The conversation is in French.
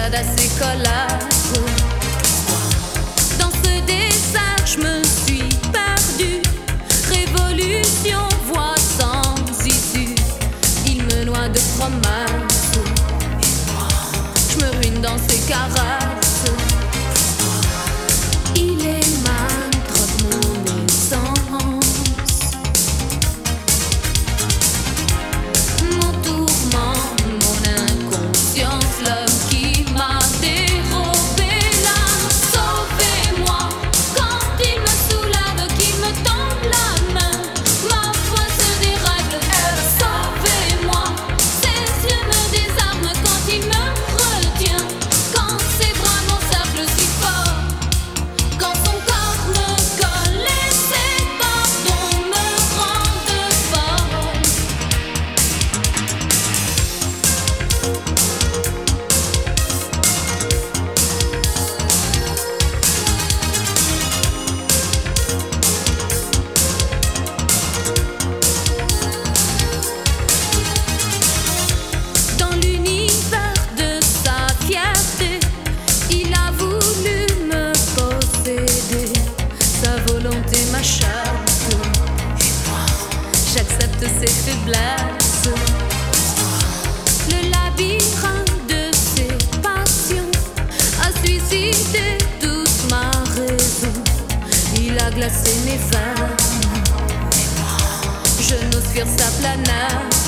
balade assez colasse. Dans ce désert, je me suis perdue. Révolution, voie sans issue. Il me noie de promesses. Je me ruine dans ses caresses. Il émane trop de mon essence. Mon tourment, mon inconscience, l'homme qui m'a dérobé l'âme. Sauvez-moi quand il me soulève, qu'il me tend la main. Ma foi se dérègle. Sauvez-moi, ses yeux me désarment quand il me retient. Quand ses bras m'encerclent si fort, quand son corps me colle et ses pardons me rendent folle. Dans l'univers de sa fierté, il a voulu me posséder. Sa volonté m'achappe, et moi, j'accepte ses faiblesses. Le labyrinthe de ses passions a suicidé toute ma raison. Il a glacé mes veines, et moi, je n'ose fuir sa planète.